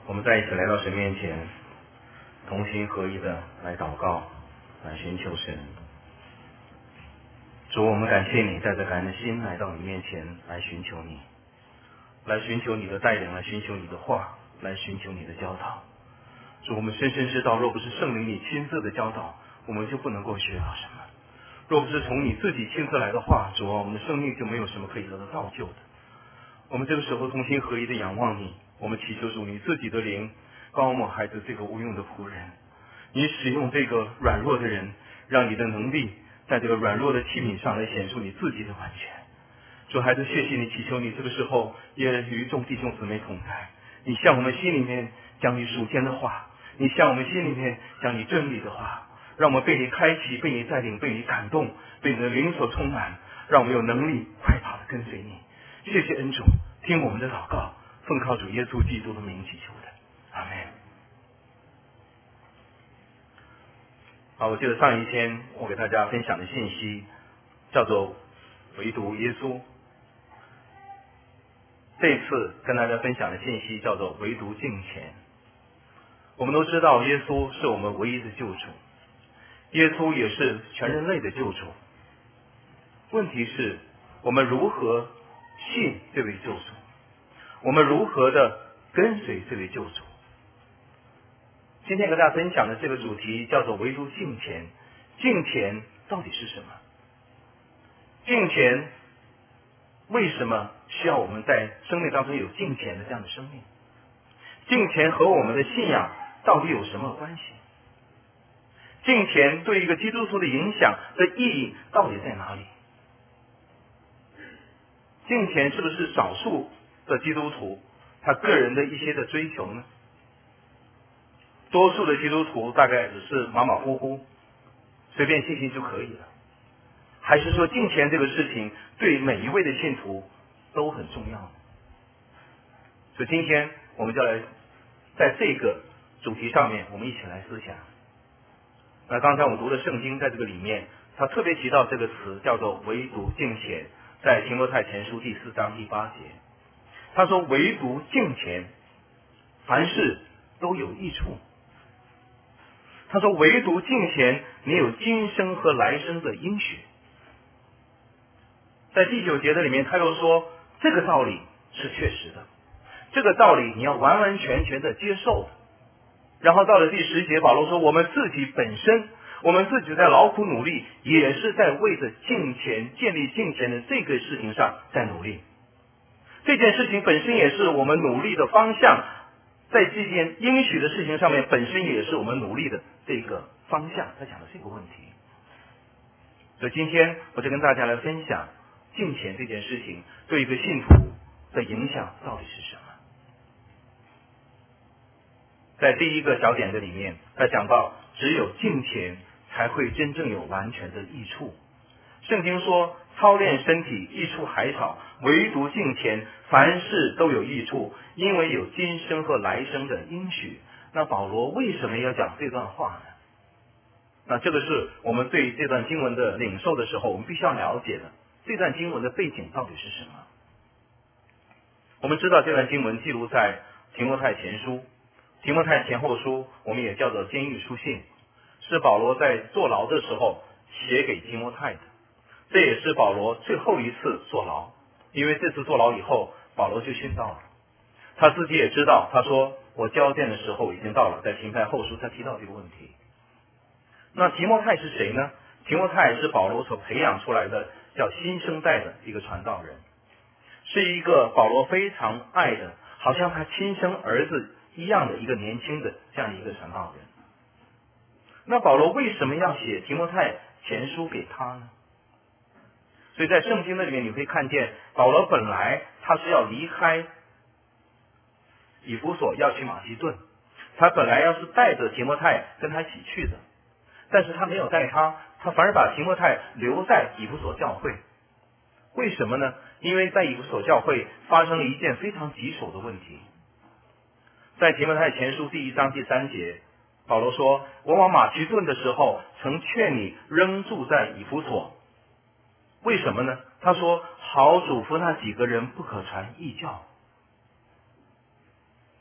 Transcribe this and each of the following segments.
我们再一起来到神面前，同心合一的来祷告，来寻求神。主，我们感谢你带着感恩的心来到你面前，来寻求你，来寻求你的带领，来寻求你的话，来寻求你的教导。主，我们深深知道，若不是圣灵你亲自的教导，我们就不能够学到什么；若不是从你自己亲自来的话，主啊，我们的生命就没有什么可以得到造就的。我们这个时候同心合一的仰望你，我们祈求主你自己的灵帮我们孩子这个无用的仆人，你使用这个软弱的人，让你的能力在这个软弱的器皿上来显出你自己的完全。主，孩子，谢谢你，祈求你这个时候也与众弟兄姊妹同在，你向我们心里面讲你属天的话，你向我们心里面讲你真理的话，让我们被你开启，被你带领，被你感动，被你的灵所充满，让我们有能力快跑的跟随你。谢谢恩主，听我们的祷告，奉靠主耶稣基督的名祈求的，阿门。好，我记得上一天我给大家分享的信息叫做唯独耶稣，这一次跟大家分享的信息叫做唯独敬虔。我们都知道耶稣是我们唯一的救主，耶稣也是全人类的救主。问题是我们如何信这位救主，我们如何的跟随这位救主。今天跟大家分享的这个主题叫做唯独敬虔。敬虔到底是什么？敬虔为什么需要我们在生命当中有敬虔的这样的生命？敬虔和我们的信仰到底有什么关系？敬虔对一个基督徒的影响的意义到底在哪里？敬虔是不是少数的基督徒他个人的一些的追求呢？多数的基督徒大概只是马马虎虎，随便信就可以了。还是说敬虔这个事情对每一位的信徒都很重要呢？所以今天我们就来在这个主题上面我们一起来思想。那刚才我读的圣经在这个里面他特别提到这个词叫做唯独敬虔，在提摩太前书第4章第8节，他说唯独敬虔，凡事都有益处。他说唯独敬虔，你有今生和来生的应许。在第9节的里面他又说这个道理是确实的，这个道理你要完完全全的接受的。然后到了第10节，保罗说我们自己本身，我们自己在劳苦努力，也是在为着敬虔建立敬虔的这个事情上在努力。这件事情本身也是我们努力的方向，在这件应许的事情上面本身也是我们努力的这个方向。他讲的这个问题，所以今天我就跟大家来分享敬虔这件事情对一个信徒的影响到底是什么。在第一个小点的里面他讲到只有敬虔才会真正有完全的益处。圣经说操练身体益处还少，唯独敬虔凡事都有益处，因为有今生和来生的应许。那保罗为什么要讲这段话呢？那这个是我们对这段经文的领受的时候我们必须要了解的，这段经文的背景到底是什么。我们知道这段经文记录在提摩太前书，提摩太前后书我们也叫做监狱书信，是保罗在坐牢的时候写给提摩太的。这也是保罗最后一次坐牢，因为这次坐牢以后保罗就殉道了。他自己也知道，他说我交卷的时候已经到了，在提摩太后书他提到这个问题。那提摩太是谁呢？提摩太是保罗所培养出来的叫新生代的一个传道人，是一个保罗非常爱的，好像他亲生儿子一样的一个年轻的这样一个传道人。那保罗为什么要写提摩太前书给他呢？所以在圣经的里面你会看见保罗本来他是要离开以弗所要去马其顿，他本来要是带着提摩太跟他一起去的，但是他没有带他反而把提摩太留在以弗所教会。为什么呢？因为在以弗所教会发生了一件非常棘手的问题。在提摩太前书第1章第3节，保罗说我往马其顿的时候曾劝你仍住在以弗所。为什么呢？他说好嘱咐那几个人不可传异教。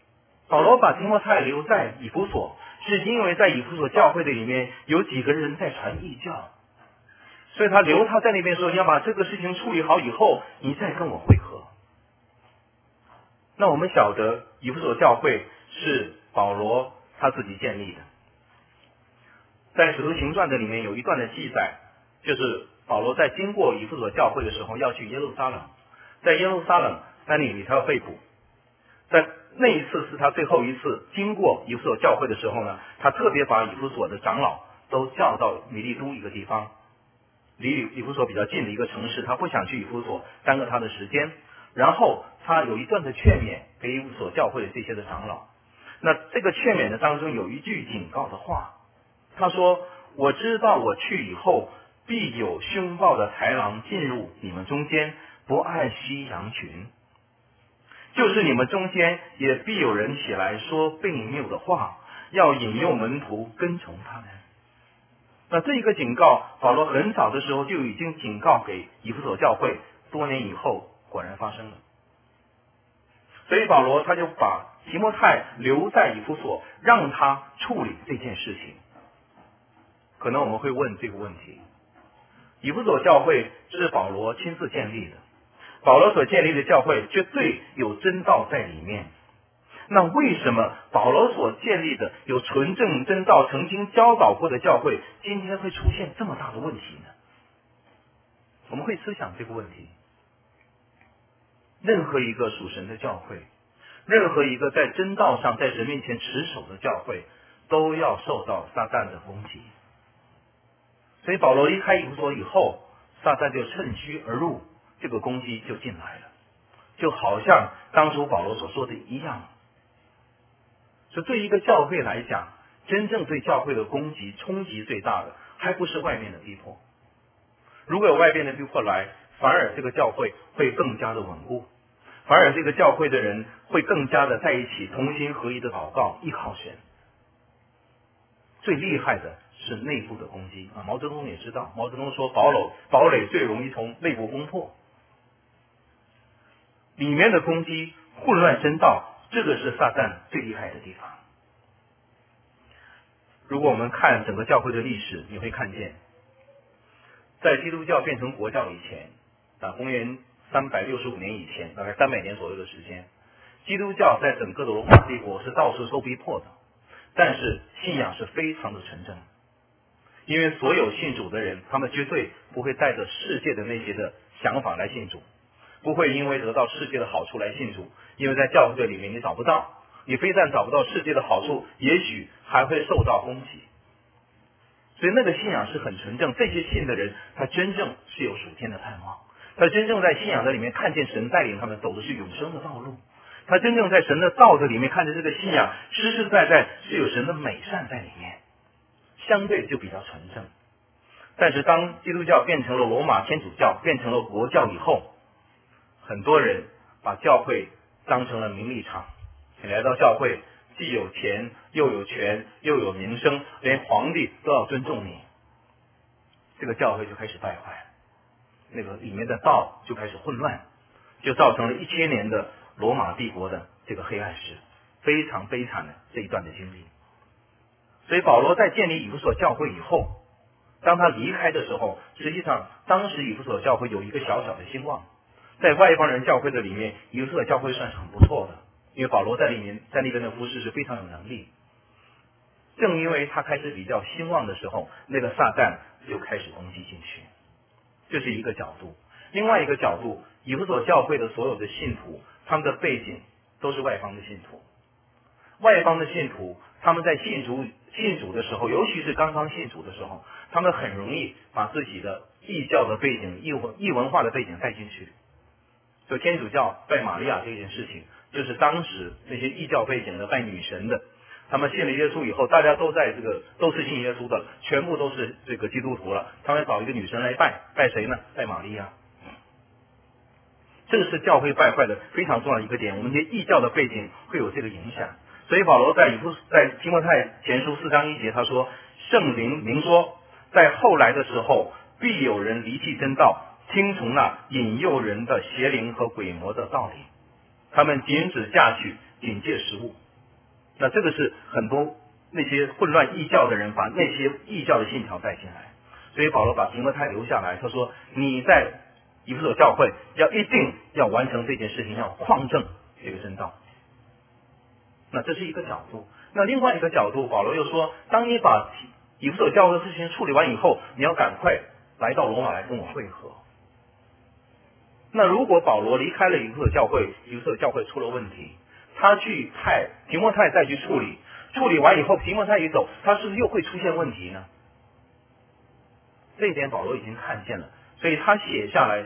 保罗把提摩太留在以弗所，是因为在以弗所教会的里面有几个人在传异教，所以他留他在那边说，你要把这个事情处理好以后，你再跟我会合。那我们晓得以弗所教会是保罗他自己建立的，在使徒行传的里面有一段的记载，就是保罗在经过以弗所教会的时候要去耶路撒冷，在耶路撒冷那里他要被捕，在那一次是他最后一次经过以弗所教会的时候呢，他特别把以弗所的长老都叫到米利都一个地方，离以弗所比较近的一个城市，他不想去以弗所耽搁他的时间，然后他有一段的劝勉给以弗所教会的这些的长老。那这个劝勉的当中有一句警告的话，他说，我知道我去以后必有凶暴的豺狼进入你们中间，不爱惜羊群，就是你们中间也必有人起来说悖谬的话，要引诱门徒跟从他们。那这一个警告，保罗很早的时候就已经警告给以弗所教会，多年以后果然发生了。所以保罗他就把提摩太留在以弗所，让他处理这件事情。可能我们会问这个问题，以弗所教会是保罗亲自建立的，保罗所建立的教会绝对有真道在里面，那为什么保罗所建立的有纯正真道曾经教导过的教会，今天会出现这么大的问题呢？我们会思想这个问题。任何一个属神的教会，任何一个在真道上在神面前持守的教会，都要受到撒旦的攻击。所以保罗离开以弗所以后，撒旦就趁虚而入，这个攻击就进来了，就好像当初保罗所说的一样。所以对一个教会来讲，真正对教会的攻击冲击最大的还不是外面的逼迫，如果有外边的逼迫来，反而这个教会会更加的稳固，反而这个教会的人会更加的在一起同心合一的祷告，依靠神。最厉害的是内部的攻击啊！毛泽东也知道，毛泽东说堡垒最容易从内部攻破，里面的攻击混乱真道，这个是撒旦最厉害的地方。如果我们看整个教会的历史，你会看见，在基督教变成国教以前，公元365年以前，大概300年左右的时间，基督教在整个的罗马帝国是到处受逼迫的，但是信仰是非常的纯正，因为所有信主的人，他们绝对不会带着世界的那些的想法来信主，不会因为得到世界的好处来信主，因为在教会里面你找不到，你非但找不到世界的好处，也许还会受到攻击。所以那个信仰是很纯正，这些信的人他真正是有属天的盼望，他真正在信仰的里面看见神带领他们走的是永生的道路，他真正在神的道的里面看着这个信仰实实在在是有神的美善在里面，相对就比较纯正。但是当基督教变成了罗马天主教，变成了国教以后，很多人把教会当成了名利场，你来到教会既有钱又有权又有名声，连皇帝都要尊重你，这个教会就开始败坏，那个里面的道就开始混乱，就造成了1000年的罗马帝国的这个黑暗史，非常悲惨的这一段的经历。所以保罗在建立以弗所教会以后，当他离开的时候，实际上当时以弗所教会有一个小小的兴旺，在外邦人教会的里面，以弗所教会算是很不错的，因为保罗在里面在那边的服事是非常有能力。正因为他开始比较兴旺的时候，那个撒旦就开始攻击进去，这是一个角度。另外一个角度，以弗所教会的所有的信徒，他们的背景都是外邦的信徒。外邦的信徒，他们在信主的时候，尤其是刚刚信主的时候，他们很容易把自己的异教的背景、异文化的背景带进去。就天主教拜玛利亚这件事情，就是当时那些异教背景的拜女神的，他们信了耶稣以后，大家都是信耶稣的，全部都是这个基督徒了，他们找一个女神来拜谁呢？拜玛利亚。这个是教会败坏的非常重要的一个点，我们这些异教的背景会有这个影响。所以保罗在提摩太前书4章1节他说，圣灵明说，在后来的时候必有人离弃真道，听从那引诱人的邪灵和鬼魔的道理，他们仅止嫁娶，仅戒食物。 那这个是很多那些混乱异教的人把那些异教的信条带进来，所以保罗把提摩太留下来，他说你在以弗所教会一定要完成这件事情，要匡正这个真道。那这是一个角度。那另外一个角度，保罗又说，当你把以弗所教会的事情处理完以后，你要赶快来到罗马来跟我会合。那如果保罗离开了以弗所教会，以弗所教会出了问题，他去派提摩太再去处理，处理完以后提摩太一走，他是不是又会出现问题呢？这一点保罗已经看见了，所以他写下来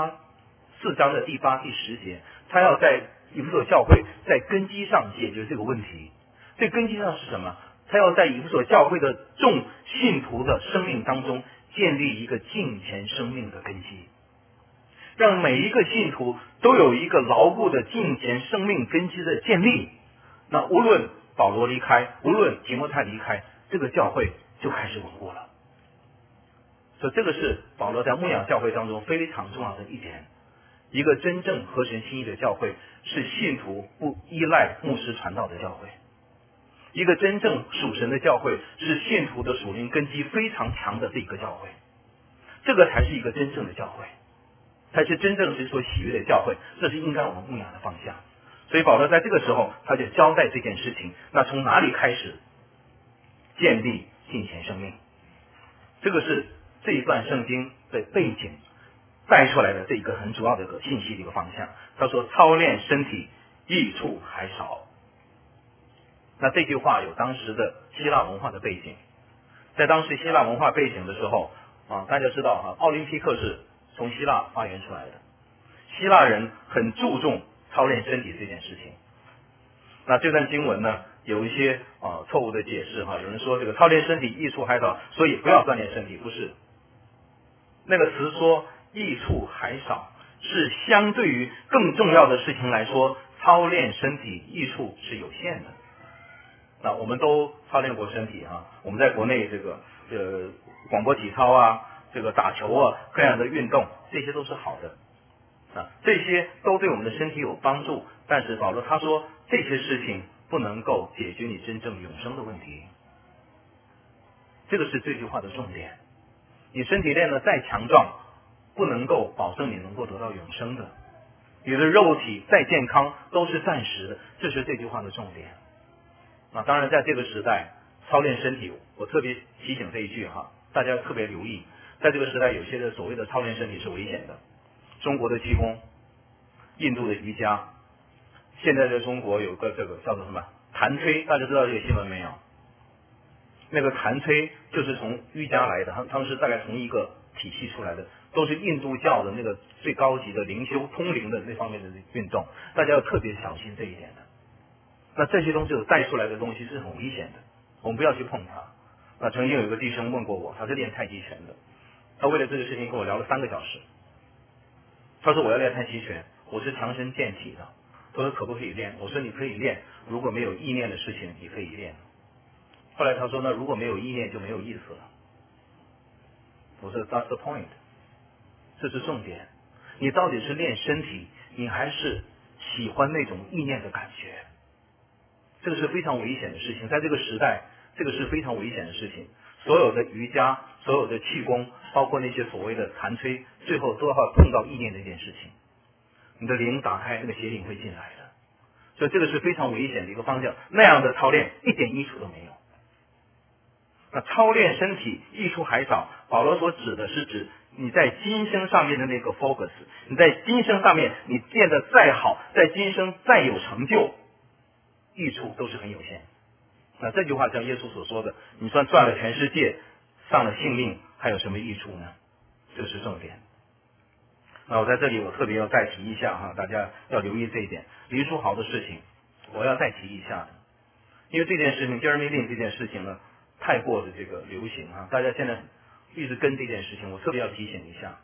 4章的第8、第10节，他要在以弗所教会在根基上解决这个问题。这根基上是什么？他要在以弗所教会的众信徒的生命当中建立一个敬虔生命的根基，让每一个信徒都有一个牢固的敬虔生命根基的建立。那无论保罗离开，无论提摩太离开，这个教会就开始稳固了。所以这个是保罗在牧养教会当中非常重要的一点。一个真正合神心意的教会是信徒不依赖牧师传道的教会，一个真正属神的教会是信徒的属灵根基非常强的这个教会，这个才是一个真正的教会，才是真正神所喜悦的教会，这是应该我们牧养的方向。所以保罗在这个时候他就交代这件事情，那从哪里开始建立敬虔生命，这个是这一段圣经的背景带出来的这一个很主要的一个信息的一个方向。他说操练身体益处还少。那这句话有当时的希腊文化的背景，在当时希腊文化背景的时候大家知道奥林匹克是从希腊发源出来的，希腊人很注重操练身体这件事情。那这段经文呢有一些错误的解释有人说这个操练身体益处还少，所以不要锻炼身体，不是。那个词说益处还少，是相对于更重要的事情来说，操练身体益处是有限的。那我们都操练过身体我们在国内这个广播体操这个打球各样的运动，这些都是好的这些都对我们的身体有帮助。但是保罗他说这些事情不能够解决你真正永生的问题，这个是这句话的重点。你身体练得再强壮，不能够保证你能够得到永生的。你的肉体再健康都是暂时的，这是这句话的重点。当然在这个时代操练身体，我特别提醒这一句大家特别留意，在这个时代有些的所谓的操练身体是危险的。中国的气功，印度的瑜伽，现在在中国有个这个叫做什么弹吹，大家知道这个新闻没有？那个弹吹就是从瑜伽来的，他们是大概同一个体系出来的，都是印度教的那个最高级的灵修通灵的那方面的运动，大家要特别小心这一点的。那这些东西带出来的东西是很危险的，我们不要去碰它。那曾经有一个弟兄问过我，他是练太极拳的，他为了这个事情跟我聊了3个小时。他说我要练太极拳，我是强身健体的。他说可不可以练？我说你可以练，如果没有意念的事情你可以练。后来他说那如果没有意念就没有意思了。我说 That's the point， 这是重点。你到底是练身体，你还是喜欢那种意念的感觉？这个是非常危险的事情，在这个时代这个是非常危险的事情。所有的瑜伽，所有的气功，包括那些所谓的弹吹，最后都要碰到意念这件事情。你的灵打开，那个邪灵会进来的。所以这个是非常危险的一个方向，那样的操练一点益处都没有。那操练身体益处还少，保罗所指的是指你在今生上面的那个 focus， 你在今生上面你练得再好，在今生再有成就，益处都是很有限。那这句话像耶稣所说的，你算赚了全世界，丧了性命，还有什么益处呢？这是重点。那我在这里我特别要再提一下大家要留意这一点，离书豪的事情我要再提一下的，因为这件事情Jeremy Lin这件事情呢太过的这个流行大家现在一直跟这件事情，我特别要提醒一下，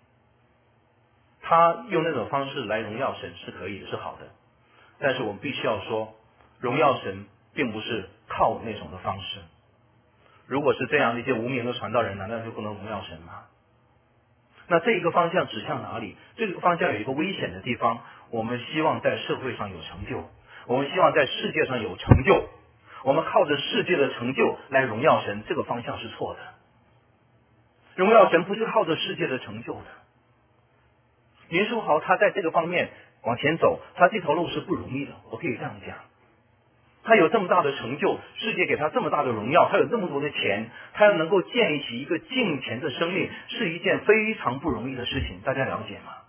他用那种方式来荣耀神是可以的，是好的，但是我们必须要说，荣耀神并不是靠那种的方式。如果是这样，一些无名的传道人难道就不能荣耀神吗？那这一个方向指向哪里？这个方向有一个危险的地方，我们希望在社会上有成就， 我们希望在世界上有成就，我们靠着世界的成就来荣耀神，这个方向是错的。荣耀神不是靠着世界的成就的。林书豪他在这个方面往前走，他这条路是不容易的，我可以这样讲。他有这么大的成就，世界给他这么大的荣耀，他有这么多的钱，他要能够建立起一个敬虔的生命，是一件非常不容易的事情，大家了解吗？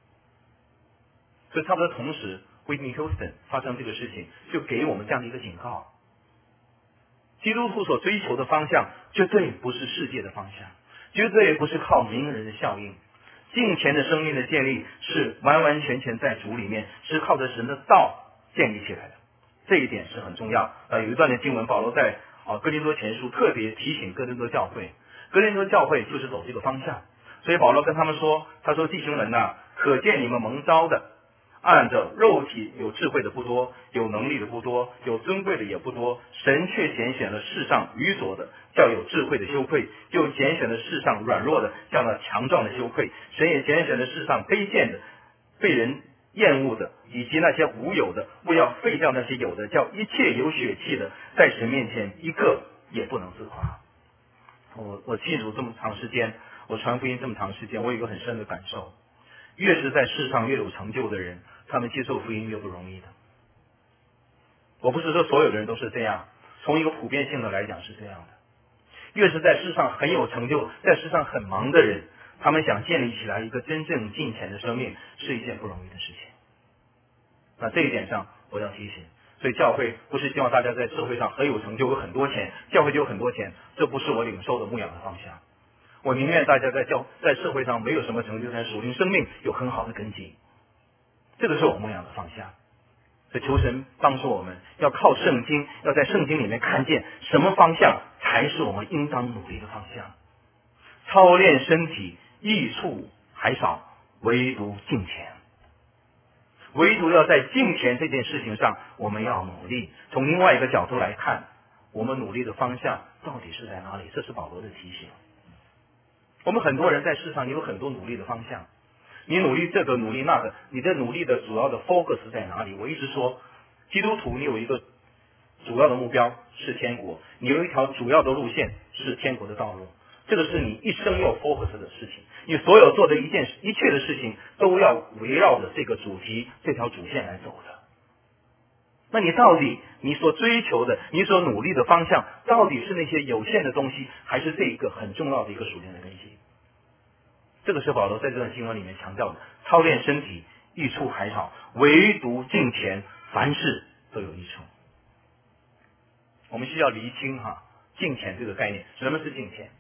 所以差不多同时 Whitney Houston 发生这个事情，就给我们这样的一个警告：基督徒所追求的方向绝对不是世界的方向，绝对不是靠名人的效应。敬虔的生命的建立是完完全全在主里面，是靠着神的道建立起来的，这一点是很重要。有一段的经文，保罗在哥林多前书特别提醒哥林多教会，哥林多教会就是走这个方向，所以保罗跟他们说，他说：弟兄们呐，可见你们蒙召的，按着肉体有智慧的不多，有能力的不多，有尊贵的也不多，神却拣选了世上愚拙的，叫有智慧的羞愧；又拣选了世上软弱的，叫那强壮的羞愧。神也拣选了世上卑贱的，被人厌恶的，以及那些无有的，为要废掉那些有的，叫一切有血气的，在神面前一个也不能自夸。我信主这么长时间，我传福音这么长时间，我有一个很深的感受，越是在世上越有成就的人，他们接受福音越不容易的。我不是说所有的人都是这样，从一个普遍性的来讲是这样的。越是在世上很有成就，在世上很忙的人，他们想建立起来一个真正敬虔的生命，是一件不容易的事情。那这一点上我要提醒，所以教会不是希望大家在社会上很有成就，有很多钱，教会就有很多钱，这不是我领受的牧养的方向。我宁愿大家在社会上没有什么成就，但属灵生命有很好的根基，这个是我牧养的方向。所以求神帮助我们，要靠圣经，要在圣经里面看见什么方向才是我们应当努力的方向。操练身体益处还少，唯独敬虔。唯独要在敬虔这件事情上，我们要努力。从另外一个角度来看，我们努力的方向到底是在哪里？这是保罗的提醒。我们很多人在世上有很多努力的方向，你努力这个努力那个，你的努力的主要的 focus 在哪里？我一直说，基督徒你有一个主要的目标是天国，你有一条主要的路线是天国的道路，这个是你一生要 focus 的事情。你所有做的一切的事情都要围绕着这个主题这条主线来走的。那你到底你所追求的，你所努力的方向，到底是那些有限的东西，还是这一个很重要的一个属灵的根基？这个是保罗在这段经文里面强调的，操练身体益处还少，唯独敬虔凡事都有益处。我们需要厘清敬虔这个概念，什么是敬虔？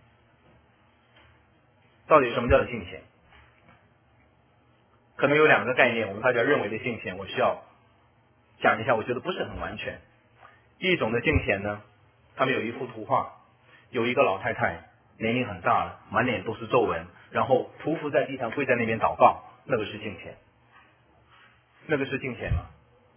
到底什么叫做敬虔？可能有两个概念，我们大家认为的敬虔，我需要讲一下，我觉得不是很完全。一种的敬虔呢，他们有一幅图画，有一个老太太，年龄很大了，满脸都是皱纹，然后匍匐在地上，跪在那边祷告，那个是敬虔。那个是敬虔吗？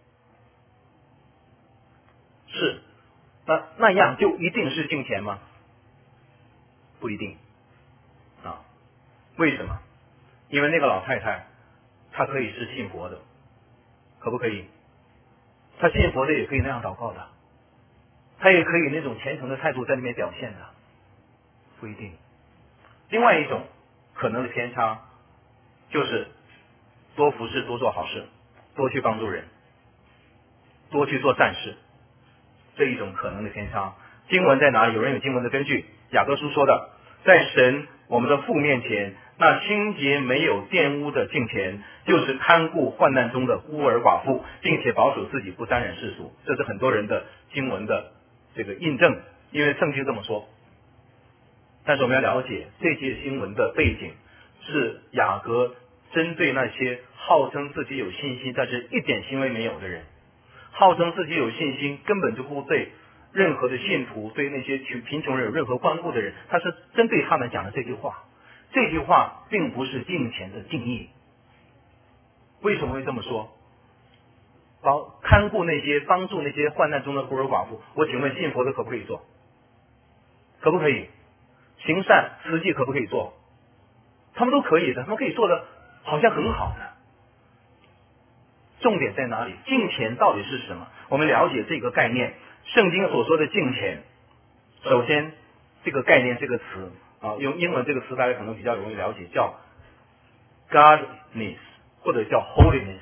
是。那样就一定是敬虔吗？不一定啊。为什么？因为那个老太太她可以是信佛的，可不可以？她信佛的也可以那样祷告的，她也可以那种虔诚的态度在那边表现的，不一定。另外一种可能的偏差就是多服侍，多做好事，多去帮助人，多去做善事，这一种可能的偏差。经文在哪里？有人有经文的根据。雅各书说的，在神我们的父面前，那清洁没有玷污的敬虔，就是看顾患难中的孤儿寡妇，并且保守自己不沾染世俗。这是很多人的经文的这个印证，因为圣经这么说。但是我们要了解这节经文的背景，是雅各针对那些号称自己有信心但是一点行为没有的人，号称自己有信心根本就不对任何的信徒，对那些贫穷人有任何关顾的人，他是针对他们讲的这句话。这句话并不是敬虔的定义。为什么会这么说？看顾那些帮助那些患难中的孤儿寡妇，我请问信佛的可不可以做？可不可以？行善慈济可不可以做？他们都可以的，他们可以做的好像很好的。 重点在哪里？敬虔到底是什么？我们了解这个概念，圣经所说的敬虔，首先这个概念这个词用英文这个词大家可能比较容易了解，叫 godliness 或者叫 holiness，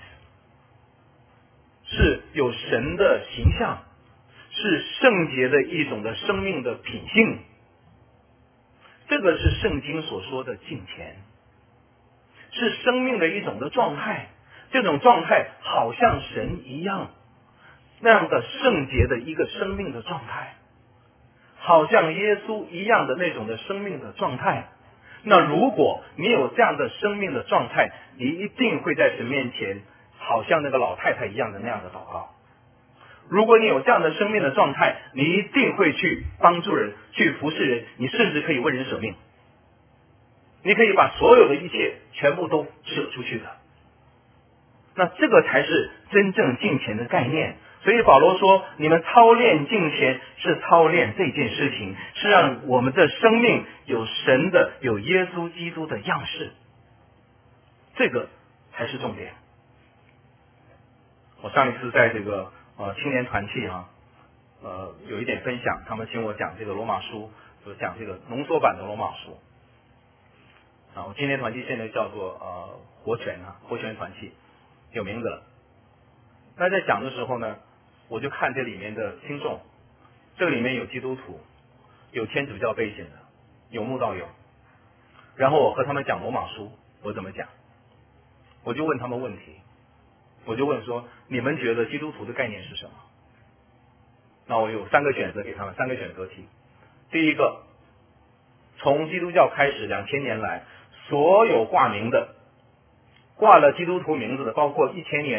是有神的形象，是圣洁的一种的生命的品性。这个是圣经所说的敬虔，是生命的一种的状态，这种状态好像神一样，那样的圣洁的一个生命的状态，好像耶稣一样的那种的生命的状态。那如果你有这样的生命的状态，你一定会在神面前好像那个老太太一样的那样的祷告。如果你有这样的生命的状态，你一定会去帮助人，去服侍人，你甚至可以为人舍命，你可以把所有的一切全部都舍出去的。那这个才是真正敬虔的概念。所以保罗说，你们操练敬虔是操练这件事情，是让我们的生命有神的，有耶稣基督的样式，这个才是重点。我上一次在这个青年团契有一点分享，他们请我讲这个罗马书，就讲这个浓缩版的罗马书我青年团契现在叫做活泉活泉团契，有名字了。那在讲的时候呢，我就看这里面的听众，这个里面有基督徒，有天主教背景的，有慕道友，然后我和他们讲罗马书，我怎么讲？我就问他们问题，我就问说，你们觉得基督徒的概念是什么？那我有3个选择给他们，3个选择题。第一个，从基督教开始2000年来，所有挂名的，挂了基督徒名字的，包括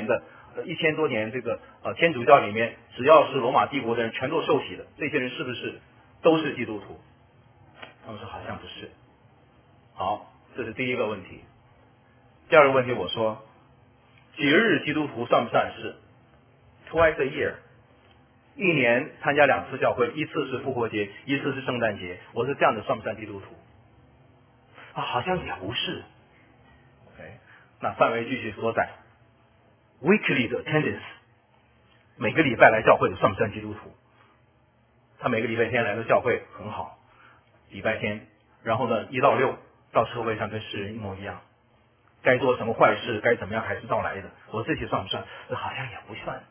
1000多年这个天主教里面，只要是罗马帝国的人全都受洗的，这些人是不是都是基督徒？他们说好像不是。好，这是第一个问题。第二个问题我说，节日基督徒算不算是 twice a year， 一年参加2次教会，一次是复活节，一次是圣诞节，我是这样的，算不算基督徒？好像也不是。OK， 那范围继续缩窄。weekly 的 attendance， 每个礼拜来教会的算不算基督徒？他每个礼拜天来的教会很好，礼拜天，然后呢1到6到社会上跟世人一模一样，该做什么坏事，该怎么样还是照来的。我这些算不算？好像也不算。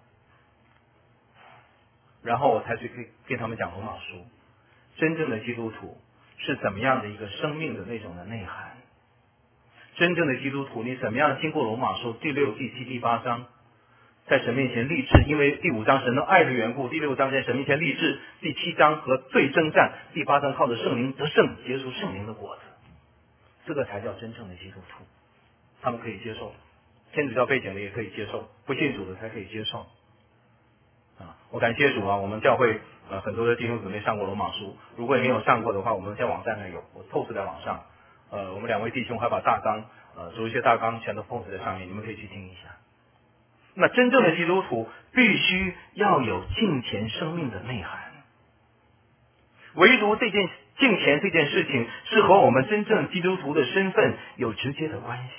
然后我才去跟他们讲罗马书，真正的基督徒是怎么样的一个生命的那种的内涵。真正的基督徒，你怎么样经过罗马书第6、第7、第8章，在神面前立志，因为第5章神的爱的缘故，第6章在神面前立志，第7章和罪征战，第8章靠着圣灵得胜，结出圣灵的果子，这个才叫真正的基督徒。他们可以接受，天主教背景的也可以接受，不信主的才可以接受。我感谢主我们教会很多的弟兄姊妹上过罗马书，如果你没有上过的话，我们在网站上有，我 post 在网上。我们2位弟兄还把大纲有一些大纲全都 post 在上面，你们可以去听一下。那真正的基督徒必须要有敬虔生命的内涵，唯独这件敬虔这件事情是和我们真正基督徒的身份有直接的关系。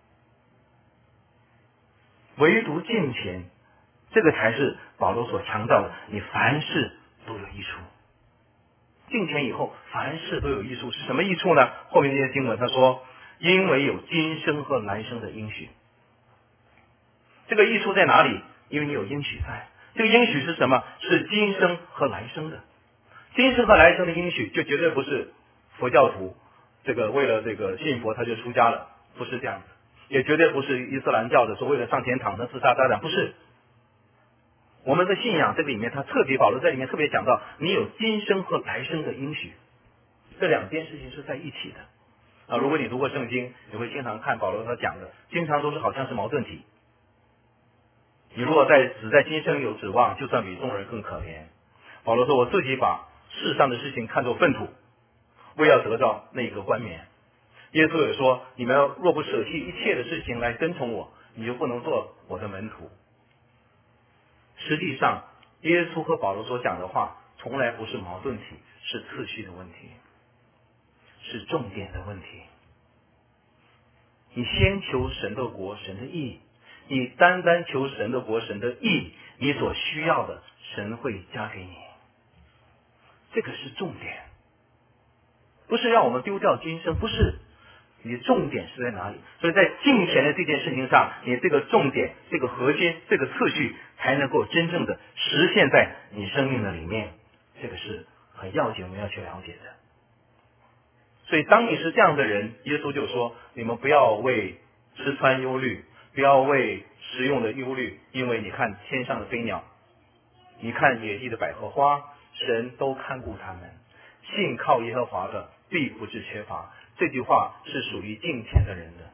唯独敬虔，这个才是保罗所强调的，你凡事都有益处。敬虔以后凡事都有益处，是什么益处呢？后面这些经文他说，因为有今生和来生的应许。这个益处在哪里？因为你有应许在。这个应许是什么？是今生和来生的。今生和来生的应许就绝对不是佛教徒这个为了这个信佛他就出家了，不是这样子。也绝对不是伊斯兰教的说为了上天堂的自杀炸弹，不是。我们的信仰这个里面，他特别保罗在里面特别讲到，你有今生和来生的应许，这2件事情是在一起的如果你读过圣经，你会经常看保罗他讲的，经常都是好像是矛盾体。你如果只在今生有指望，就算比众人更可怜。保罗说，我自己把世上的事情看作粪土，为要得到那个冠冕。耶稣也说，你们若不舍弃一切的事情来跟从我，你就不能做我的门徒。实际上耶稣和保罗所讲的话从来不是矛盾体，是次序的问题，是重点的问题。你先求神的国，神的义， 你单单求神的国、神的义，你所需要的，神会加给你。这个是重点，不是让我们丢掉今生，不是。你的重点是在哪里？所以在敬虔的这件事情上，你这个重点、这个核心、这个次序，才能够真正的实现在你生命的里面。这个是很要紧，我们要去了解的。所以当你是这样的人，耶稣就说，你们不要为吃穿忧虑，不要为食用的忧虑，因为你看天上的飞鸟，你看野地的百合花，神都看顾他们。信靠耶和华的必不致缺乏。这句话是属于敬虔的人的，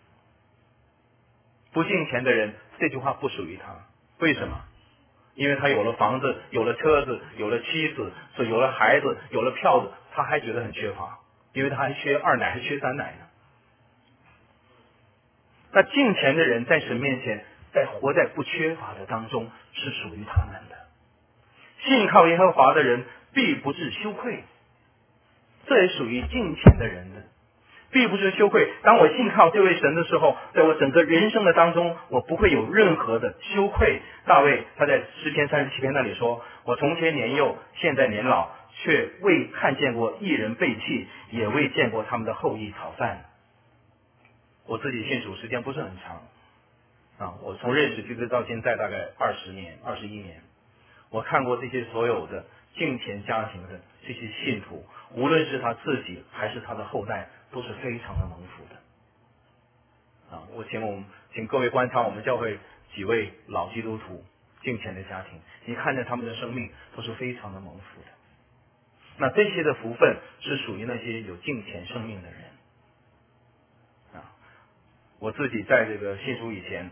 不敬虔的人这句话不属于他。为什么？因为他有了房子，有了车子，有了妻子，有了孩子，有了票子，他还觉得很缺乏，因为他还缺二奶，还缺三奶呢。那敬虔的人在神面前，在活在不缺乏的当中，是属于他们的。信靠耶和华的人必不致羞愧，这也属于敬虔的人的，必不致羞愧。当我信靠这位神的时候，在我整个人生的当中，我不会有任何的羞愧。大卫他在诗篇37篇那里说，我从前年幼，现在年老，却未看见过一人背弃，也未见过他们的后裔讨饭。我自己信主时间不是很长我从认识基督到现在大概20年、21年，我看过这些所有的敬虔家庭的这些信徒，无论是他自己还是他的后代，都是非常的蒙福的。我请各位观察我们教会几位老基督徒敬虔的家庭，你看见他们的生命都是非常的蒙福的。那这些的福分是属于那些有敬虔生命的人。我自己在这个信主以前，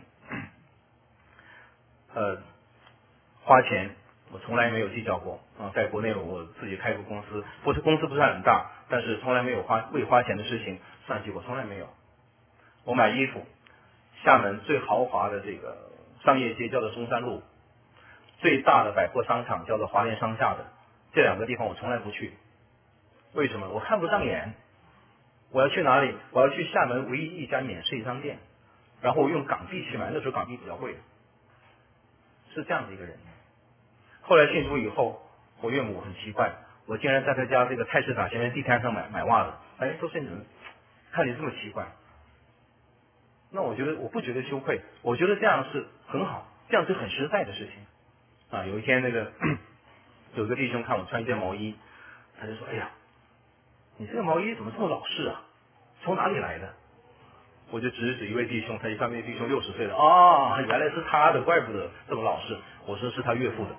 花钱我从来没有计较过在国内我自己开过公司，公司不是很大，但是从来没有为花钱的事情算计过，从来没有。我买衣服，厦门最豪华的这个商业街叫做中山路，最大的百货商场叫做华联商厦的，这两个地方我从来不去。为什么？我看不上眼。我要去哪里？我要去厦门唯一一家免税商店，然后我用港币去买，那时候港币比较贵，是这样的一个人。后来信主以后，我岳母很奇怪，我竟然在他家这个菜市场前面地摊上买袜子，说是你怎么看你这么奇怪？那我不觉得羞愧，我觉得这样是很好，这样是很实在的事情有一天有个弟兄看我穿一件毛衣，他就说，哎呀，你这个毛衣怎么这么老式啊？从哪里来的？我就指一位弟兄，他一看那弟兄60岁了，原来是他的，怪不得这么老实。我说是他岳父的。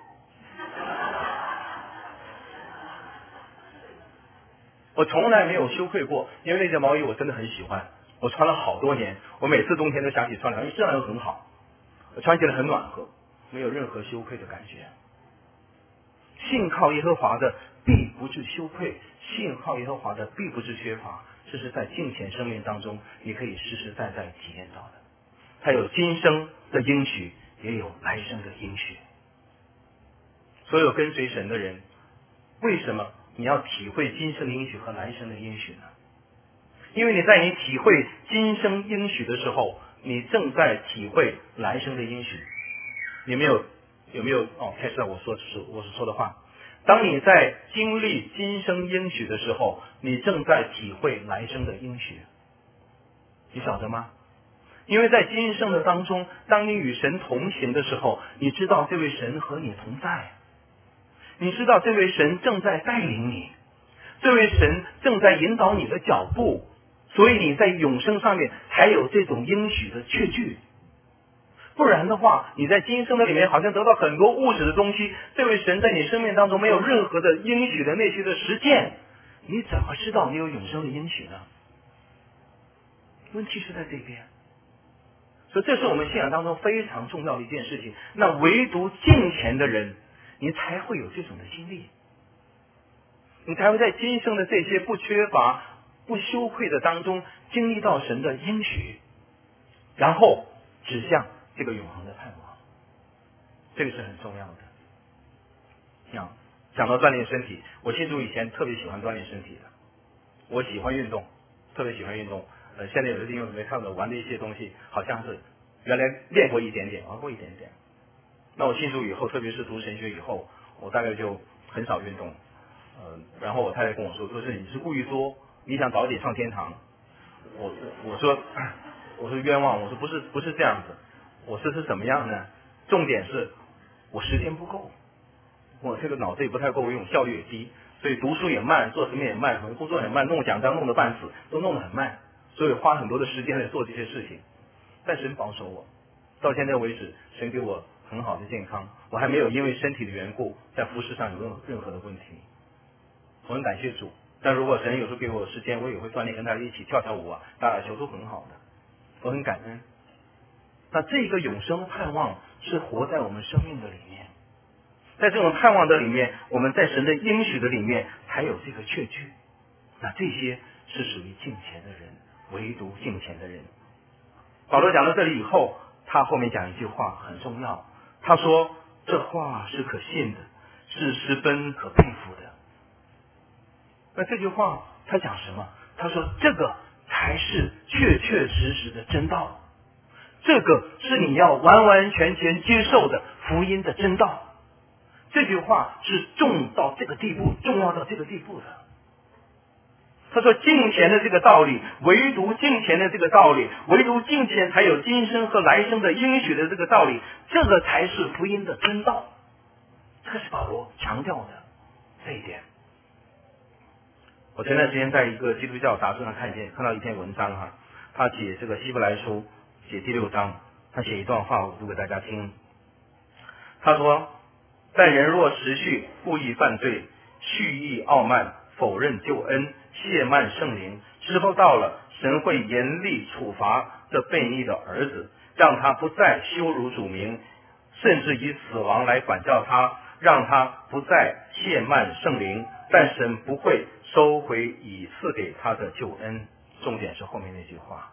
我从来没有羞愧过，因为那件毛衣我真的很喜欢，我穿了好多年，我每次冬天都想起穿了，因为质量又很好，我穿起来很暖和，没有任何羞愧的感觉。信靠耶和华的必不致羞愧，信靠耶和华的必不致缺乏，这是在敬虔生命当中你可以实实在在体验到的。它有今生的应许，也有来生的应许。所有跟随神的人，为什么你要体会今生的应许和来生的应许呢？因为你在你体会今生应许的时候，你正在体会来生的应许。有没有开始我所说的话？当你在经历今生应许的时候，你正在体会来生的应许，你晓得吗？因为在今生的当中，当你与神同行的时候，你知道这位神和你同在，你知道这位神正在带领你，这位神正在引导你的脚步，所以你在永生上面才有这种应许的确据。不然的话，你在今生的里面好像得到很多物质的东西，这位神在你生命当中没有任何的应许的那些的实践，你怎么知道你有永生的应许呢？问题是在这边。所以这是我们信仰当中非常重要的一件事情。那唯独敬虔的人，你才会有这种的经历，你才会在今生的这些不缺乏、不羞愧的当中经历到神的应许，然后指向这个永恒的盼望。这个是很重要的。讲到锻炼身体，我信主以前特别喜欢锻炼身体的，我喜欢运动，特别喜欢运动。现在有的弟兄姊妹看我玩的一些东西，好像是原来练过一点点，玩过一点点。那我信主以后，特别是读神学以后，我大概就很少运动。然后我太太跟我说，是你是故意作，你想早点上天堂。我说冤枉，我说不是这样子，我说是怎么样呢？重点是我时间不够，我这个脑子也不太够用，效率也低，所以读书也慢，做什么也慢，工作也慢，弄奖章弄得半死，都弄得很慢，所以花很多的时间来做这些事情。但神保守我，到现在为止，神给我很好的健康，我还没有因为身体的缘故在服饰上有任何的问题，我很感谢主。但如果神有时候给我时间，我也会锻炼，跟大家一起跳舞啊，打打球都很好的，我很感恩。那这个永生的盼望是活在我们生命的里面，在这种盼望的里面，我们在神的应许的里面才有这个确据。那这些是属于敬虔的人，唯独敬虔的人。保罗讲到这里以后，他后面讲一句话很重要，他说这话是可信的，是十分可佩服的。那这句话他讲什么？他说这个才是确确实实的真道，这个是你要完完全全接受的福音的真道。这句话是重到这个地步，重要到这个地步的。他说敬虔的这个道理，唯独敬虔的这个道理，唯独敬虔才有今生和来生的应许的这个道理，这个才是福音的真道。这是保罗强调的这一点。我前段时间在一个基督教杂志上看到一篇文章哈，他写这个希伯来书写第6章，他写一段话，我读给大家听。他说，但人若持续故意犯罪，蓄意傲慢，否认救恩，亵慢圣灵，时候到了，神会严厉处罚这悖逆的儿子，让他不再羞辱主名，甚至以死亡来管教他，让他不再亵慢圣灵，但神不会收回已赐给他的救恩。重点是后面那句话，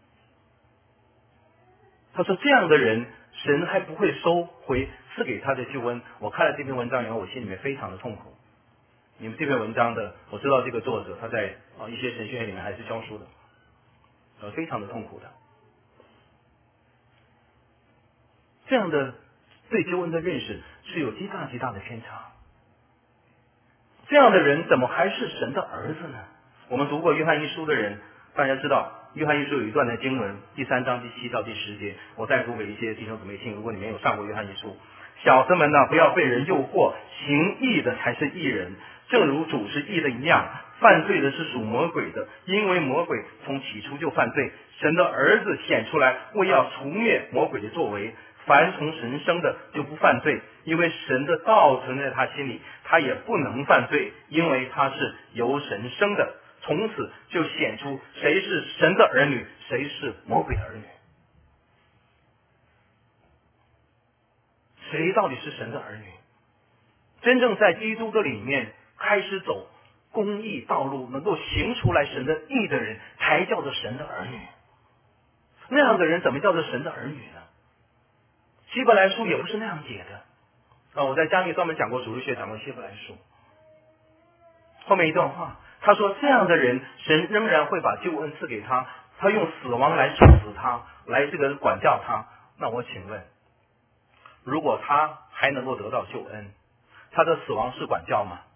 他说这样的人神还不会收回赐给他的救恩。我看了这篇文章以后，我心里面非常的痛苦。你们这篇文章的，我知道这个作者他在一些神学院里面还是教书的，非常的痛苦的。这样的对救恩的认识是有极大极大的偏差。这样的人怎么还是神的儿子呢？我们读过约翰一书的人，大家知道约翰一书有一段的经文，第3章第7到第10节，我再读给一些弟兄姊妹听。如果你没有上过约翰一书，小子们呢，不要被人诱惑，行义的才是义人，正如主是义的一样。犯罪的是属魔鬼的，因为魔鬼从起初就犯罪。神的儿子显出来，为要除灭魔鬼的作为。凡从神生的就不犯罪，因为神的道存在他心里，他也不能犯罪，因为他是由神生的。从此就显出谁是神的儿女，谁是魔鬼的儿女。谁到底是神的儿女？真正在基督的里面开始走公义道路，能够行出来神的义的人，才叫做神的儿女。那样的人怎么叫做神的儿女呢？希伯来书也不是那样解的。我在家里专门讲过主日学，讲过希伯来书。后面一段话，他说这样的人，神仍然会把救恩赐给他，他用死亡来处死他，来这个管教他。那我请问，如果他还能够得到救恩，他的死亡是管教吗？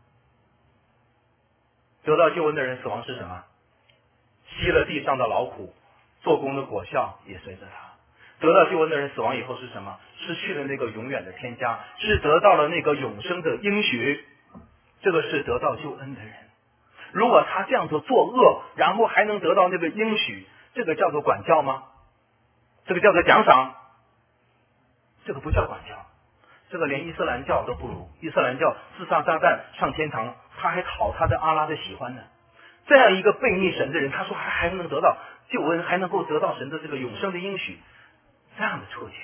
得到救恩的人死亡是什么？吸了地上的劳苦，做工的果效也随着他。得到救恩的人死亡以后是什么？失去了那个永远的天家，是得到了那个永生的应许。这个是得到救恩的人。如果他这样做作恶，然后还能得到那个应许，这个叫做管教吗？这个叫做奖赏？这个不叫管教，这个连伊斯兰教都不如。伊斯兰教自杀炸弹上天堂，他还讨他的阿拉的喜欢呢。这样一个悖逆神的人，他说还能得到救恩，还能够得到神的这个永生的应许，这样的错觉，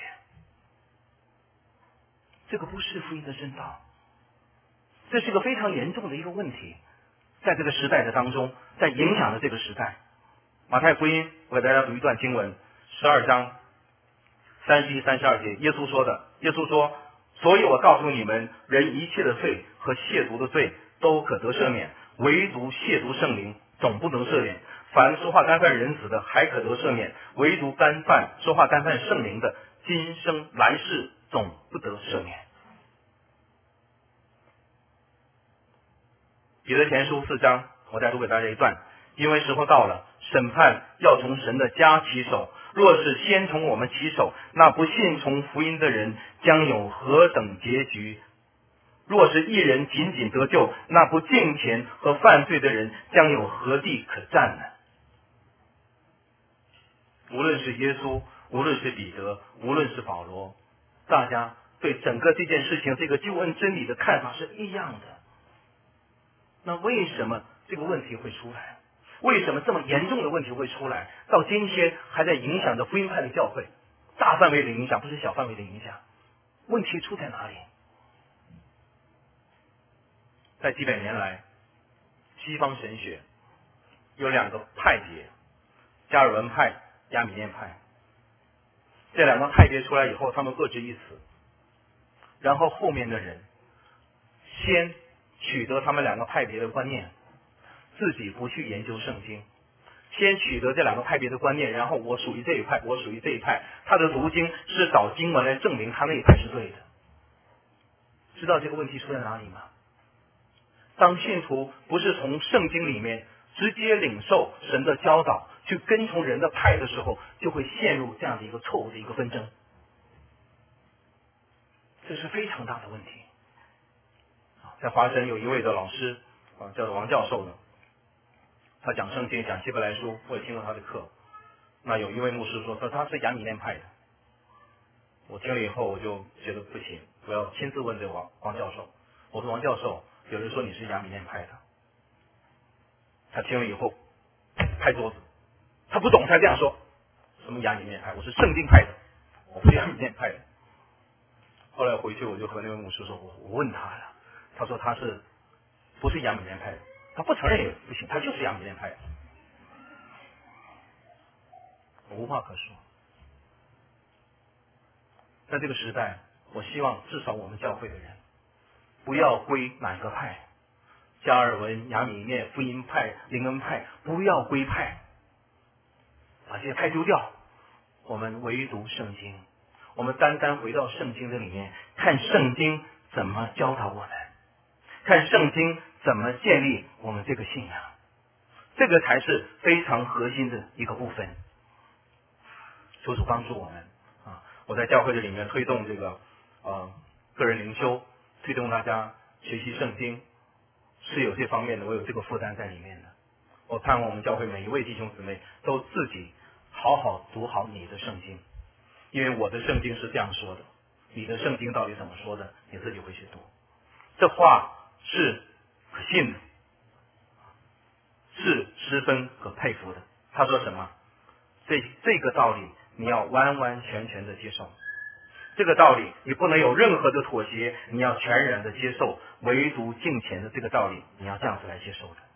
这个不是福音的真道。这是个非常严重的一个问题，在这个时代的当中，在影响的这个时代。马太福音，我给大家读一段经文，12章31、32节，耶稣说的。耶稣说，所以我告诉你们，人一切的罪和亵渎的罪都可得赦免，唯独亵渎圣灵总不能赦免。 凡说话干犯人子的，还可得赦免；唯独说话干犯圣灵的，今生来世总不得赦免。彼得前书4章，我再读给大家一段。因为时候到了，审判要从神的家起手。若是先从我们起手，那不信从福音的人将有何等结局？若是一人仅仅得救，那不敬虔和犯罪的人将有何地可站呢？无论是耶稣，无论是彼得，无论是保罗，大家对整个这件事情，这个救恩真理的看法是一样的。那为什么这个问题会出来？为什么这么严重的问题会出来？到今天还在影响着福音派的教会，大范围的影响，不是小范围的影响。问题出在哪里？在几百年来，西方神学有2个派别，加尔文派、亚米念派。这2个派别出来以后，他们各执一词，然后后面的人先取得他们2个派别的观念，自己不去研究圣经，先取得这2个派别的观念，然后我属于这一派，我属于这一派，他的读经是找经文来证明他那一派是对的。知道这个问题出在哪里吗？当信徒不是从圣经里面直接领受神的教导，去跟从人的派的时候，就会陷入这样的一个错误的一个纷争。这是非常大的问题。在华神有一位的老师叫做王教授的，他讲圣经，讲希伯来书，我也听过他的课。那有一位牧师说他是亚米念派的，我听了以后我就觉得不行，我要亲自问这王教授。我说王教授，有人说你是亚米念派的，他听了以后拍桌子，他不懂才这样说，什么亚米念派？我是圣经派的，我不是亚米念派的。后来回去我就和那位牧师说，我问他了，他说他是不是亚米念派的，他不承认也不行，他就是亚米念派的。我无话可说。在这个时代，我希望至少我们教会的人不要归哪个派，加尔文、亚米念、福音派、灵恩派，不要归派，把这些派丢掉。我们唯独圣经，我们单单回到圣经的里面，看圣经怎么教导我们，看圣经怎么建立我们这个信仰，这个才是非常核心的一个部分。求主帮助我们啊！我在教会的里面推动这个个人灵修，推动大家学习圣经，是有这方面的，我有这个负担在里面的。我盼望我们教会每一位弟兄姊妹都自己好好读好你的圣经，因为我的圣经是这样说的，你的圣经到底怎么说的，你自己会去读。这话是可信的，是十分可佩服的。他说什么？这个道理你要完完全全的接受，这个道理你不能有任何的妥协，你要全然的接受，唯独敬虔的这个道理你要这样子来接受的。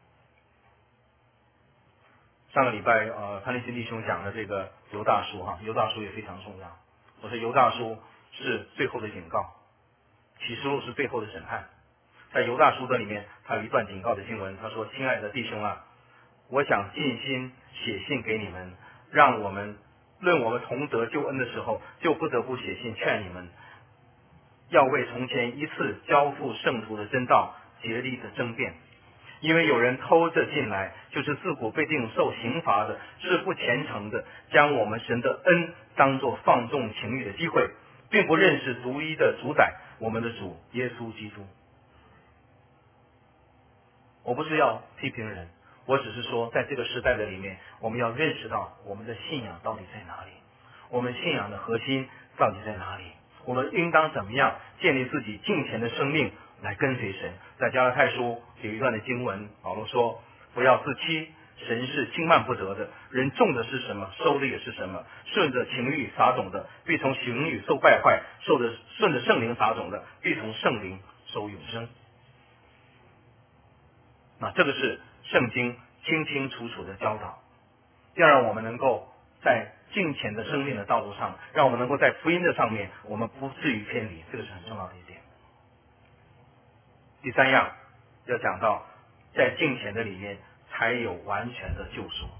上个礼拜潘立新弟兄讲的这个犹大书犹大书也非常重要。我说犹大书是最后的警告，启示录是最后的审判。在犹大书的里面，他有一段警告的经文，他说：亲爱的弟兄啊，我想尽心写信给你们，让我们论我们同得救恩的时候，就不得不写信劝你们，要为从前一次交付圣徒的真道竭力的争辩。因为有人偷着进来，就是自古被定受刑罚的，是不虔诚的，将我们神的恩当作放纵情欲的机会，并不认识独一的主宰，我们的主耶稣基督。我不是要批评人，我只是说在这个时代的里面，我们要认识到我们的信仰到底在哪里，我们信仰的核心到底在哪里，我们应当怎么样建立自己敬虔的生命来跟随神。在加拉太书有一段的经文，保罗说：不要自欺，神是轻慢不得的，人种的是什么，收的也是什么。顺着情欲撒种的，必从情欲受败坏；顺着圣灵撒种的，必从圣灵收永生。那这个是圣经清清楚楚的教导，要让我们能够在敬虔的生命的道路上，让我们能够在福音的上面，我们不至于偏离，这个是很重要的一点。第三样要讲到，在敬虔的里面才有完全的救赎。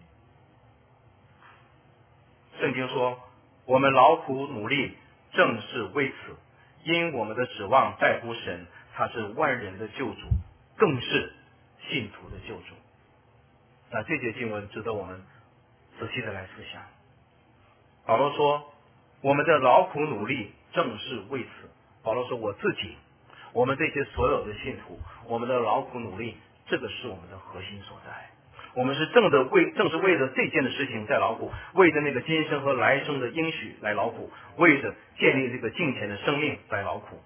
圣经说，我们劳苦努力，正是为此，因我们的指望在乎神，他是万人的救主，更是信徒的救主。那这节经文值得我们仔细的来思想。保罗说，我们的劳苦努力正是为此。保罗说，我自己，我们这些所有的信徒，我们的劳苦努力，这个是我们的核心所在。我们是正是为了这件的事情在劳苦，为着那个今生和来生的应许来劳苦，为着建立这个敬虔的生命来劳苦。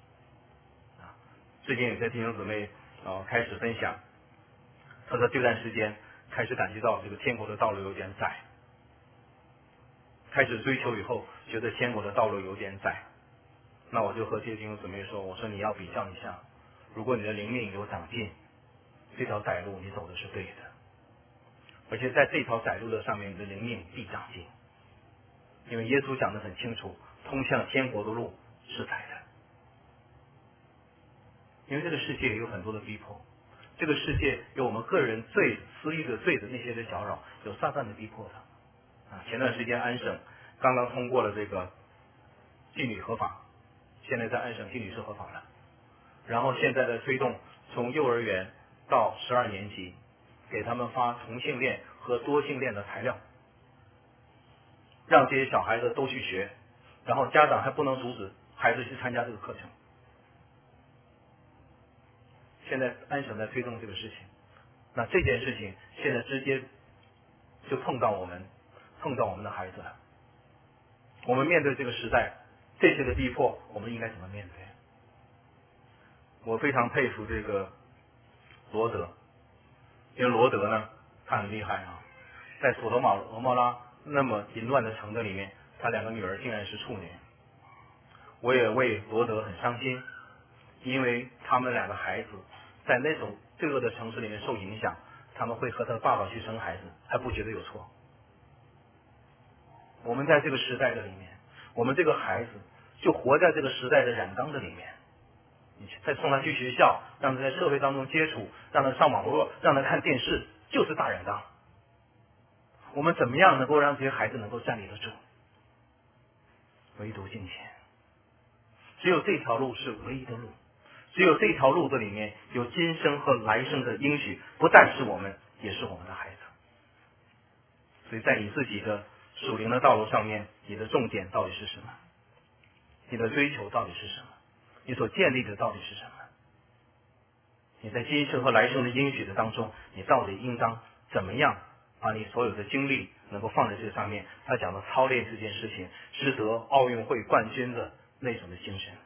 最近有些弟兄姊妹开始分享，他说这段时间开始感觉到这个天国的道路有点窄，开始追求以后觉得天国的道路有点窄。那我就和这些弟兄姊妹说，我说你要比较一下，如果你的灵命有长进，这条窄路你走的是对的，而且在这条窄路的上面，你的灵命必长进，因为耶稣讲得很清楚，通向天国的路是窄的。因为这个世界有很多的逼迫，这个世界有我们个人罪私欲的罪的那些的搅扰，有撒旦的逼迫的。前段时间安省刚刚通过了这个妓女合法，现在在安省妓女是合法的，然后现在在推动从幼儿园到12年级给他们发同性恋和多性恋的材料，让这些小孩子都去学，然后家长还不能阻止孩子去参加这个课程。现在安省在推动这个事情，那这件事情现在直接就碰到我们的孩子了。我们面对这个时代这些的逼迫，我们应该怎么面对？我非常佩服这个罗德，因为罗德呢，他很厉害啊，在索多玛俄摩拉那么淫乱的城子里面，他2个女儿竟然是处女。我也为罗德很伤心，因为他们2个孩子在那种罪恶的城市里面受影响，他们会和他爸爸去生孩子，还不觉得有错。我们在这个时代的里面，我们这个孩子就活在这个时代的染缸的里面。你再送他去学校，让他在社会当中接触，让他上网络，让他看电视，就是大染缸。我们怎么样能够让这些孩子能够站立得住？唯独敬虔，只有这条路是唯一的路，只有这条路的里面有今生和来生的应许，不但是我们，也是我们的孩子。所以在你自己的属灵的道路上面，你的重点到底是什么？你的追求到底是什么？你所建立的到底是什么？你在今生和来生的应许的当中，你到底应当怎么样把你所有的精力能够放在这上面？他讲的操练这件事情，是得奥运会冠军的那种的精神，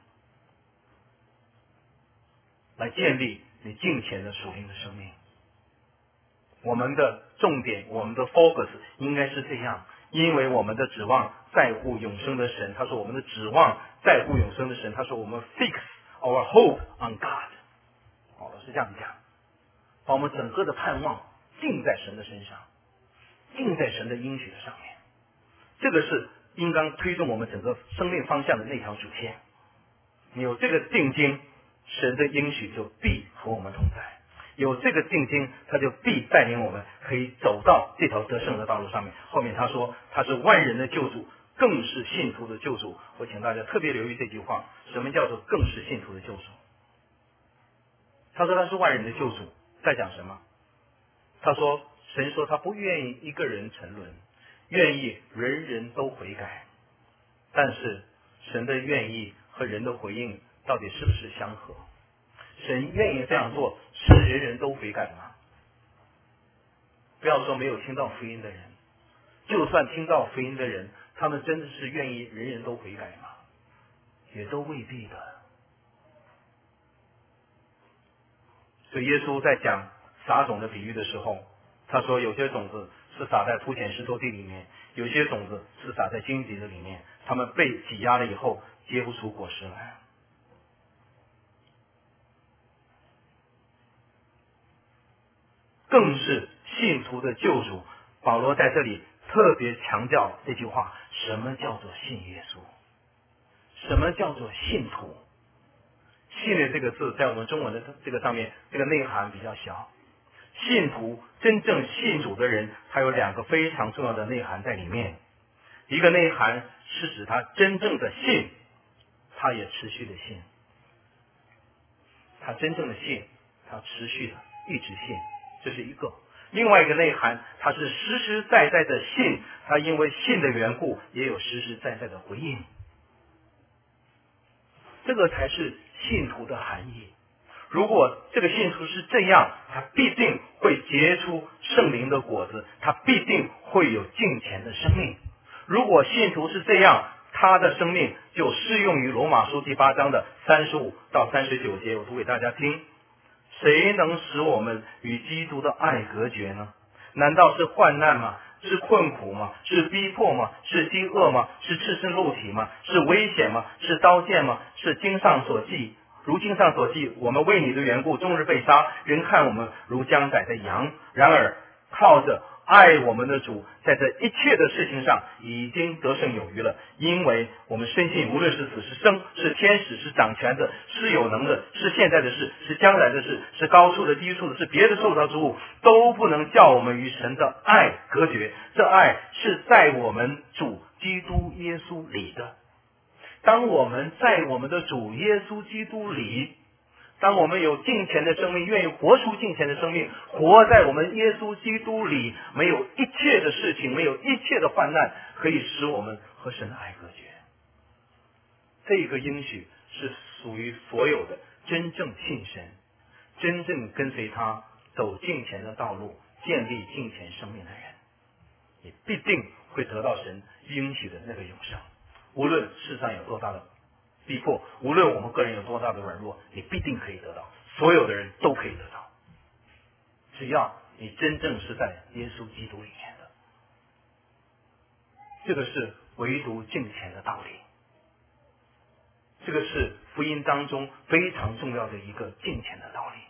来建立你敬虔的属灵的生命。我们的重点，我们的 focus 应该是这样，因为我们的指望在乎永生的神。他说我们的指望在乎永生的神，他说我们 fix our hope on God。保罗是这样讲，把我们整个的盼望定在神的身上，定在神的应许的上面。这个是应当推动我们整个生命方向的那条主线。你有这个定睛，神的应许就必和我们同在。有这个定睛，他就必带领我们可以走到这条得胜的道路上面。后面他说他是万人的救主，更是信徒的救主。我请大家特别留意这句话，什么叫做更是信徒的救主？他说他是万人的救主，在讲什么？他说神说他不愿意一个人沉沦，愿意人人都悔改。但是神的愿意和人的回应到底是不是相合？神愿意这样做，是人人都悔改吗？不要说没有听到福音的人，就算听到福音的人，他们真的是愿意人人都悔改吗？也都未必的。所以耶稣在讲撒种的比喻的时候，他说有些种子是撒在土浅石头地里面，有些种子是撒在荆棘的里面，他们被挤压了以后结不出果实来。更是信徒的救主。保罗在这里特别强调这句话，什么叫做信耶稣？什么叫做信徒？信的这个字在我们中文的这个上面，这个内涵比较小。 信徒真正信主的人，他有两个非常重要的内涵在里面。一个内涵是指他真正的信，他也持续的信。他真正的信，他持续的一直信，这是一个。另外一个内涵，他是实实在在的信，他因为信的缘故，也有实实在在的回应。这个才是信徒的含义。如果这个信徒是这样，他必定会结出圣灵的果子，他必定会有敬虔的生命。如果信徒是这样，他的生命就适用于罗马书第8章的35到39节，我读给大家听。谁能使我们与基督的爱隔绝呢？难道是患难吗？是困苦吗？是逼迫吗？是饥饿吗？是赤身露体吗？是危险吗？是刀剑吗？是经上所记？如经上所记，我们为你的缘故终日被杀，人看我们如将宰的羊。然而靠着爱我们的主，在这一切的事情上已经得胜有余了，因为我们深信，无论是死是生，是天使，是掌权的，是有能的，是现在的事，是将来的事，是高处的低处的，是别的受造之物，都不能叫我们与神的爱隔绝。这爱是在我们主基督耶稣里的。当我们在我们的主耶稣基督里，当我们有敬虔的生命，愿意活出敬虔的生命，活在我们耶稣基督里，没有一切的事情，没有一切的患难可以使我们和神的爱隔绝。这个应许是属于所有的真正信神、真正跟随他走敬虔的道路、建立敬虔生命的人，你必定会得到神应许的那个永生。无论世上有多大的逼迫，无论我们个人有多大的软弱，你必定可以得到，所有的人都可以得到，只要你真正是在耶稣基督里面的。这个是唯独敬虔的道理，这个是福音当中非常重要的一个敬虔的道理。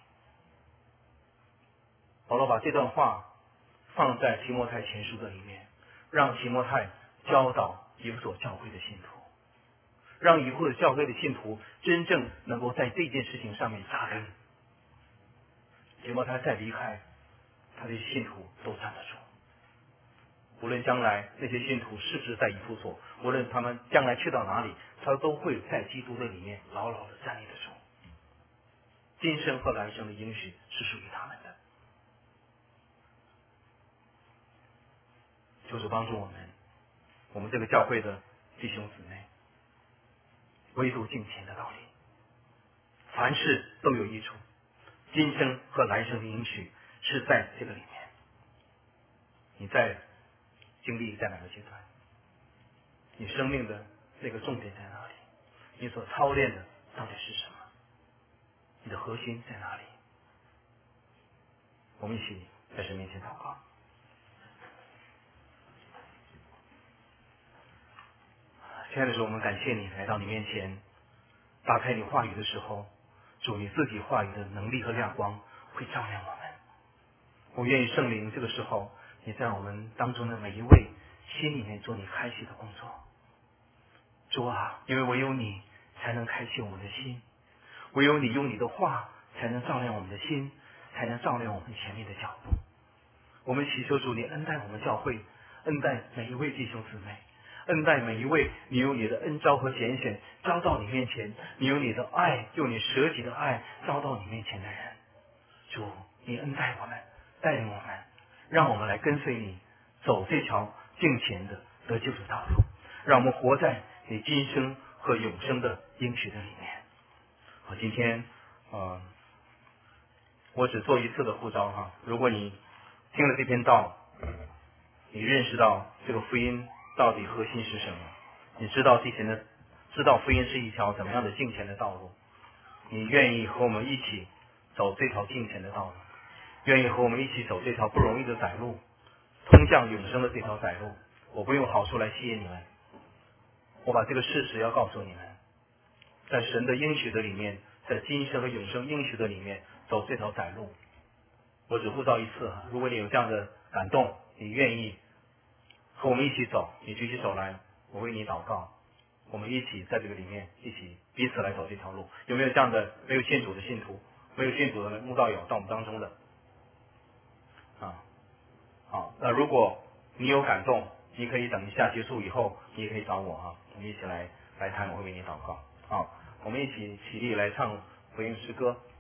保罗把这段话放在提摩太前书的里面，让提摩太教导以弗所教会的信徒，让以弗所教会的信徒真正能够在这件事情上面扎根。提摩太再离开，他的信徒都站得住。无论将来那些信徒是不是在以弗所，无论他们将来去到哪里，他都会在基督的里面牢牢的站立得住。今生和来生的应许是属于他们的。求主帮助我们这个教会的弟兄姊妹，唯独敬虔的道理，凡事都有益处。今生和来生的应许是在这个里面。你在经历在哪个阶段？你生命的那个重点在哪里？你所操练的到底是什么？你的核心在哪里？我们一起在神面前祷告。亲爱的主，我们感谢你来到你面前，打开你话语的时候，主你自己话语的能力和亮光会照亮我们。我愿意圣灵这个时候你在我们当中的每一位心里面做你开启的工作。主啊，因为唯有你才能开启我们的心，唯有你用你的话才能照亮我们的心，才能照亮我们前面的脚步。我们祈求主你恩待我们教会，恩待每一位弟兄姊妹，恩待每一位你用你的恩召和拣选招到你面前，你用你的爱，用你舍己的爱招到你面前的人。主，你恩待我们，带领我们，让我们来跟随你，走这条敬虔的得救的道路，让我们活在你今生和永生的应许的里面。好，今天我只做一次的呼召哈。如果你听了这篇道，你认识到这个福音到底核心是什么，你知道福音是一条怎么样的敬虔的道路，你愿意和我们一起走这条敬虔的道路，愿意和我们一起走这条不容易的窄路，通向永生的这条窄路。我不用好处来吸引你们，我把这个事实要告诉你们，在神的应许的里面，在今生和永生应许的里面走这条窄路。我只呼召一次，如果你有这样的感动，你愿意和我们一起走，你举起手来，我为你祷告，我们一起在这个里面一起彼此来走这条路。有没有这样的没有信主的信徒，没有信主的慕道友到我们当中的？ 好，那如果你有感动，你可以等一下结束以后，你也可以找我哈，我们一起来谈，我会为你祷告。好，我们一起起立来唱回应诗歌。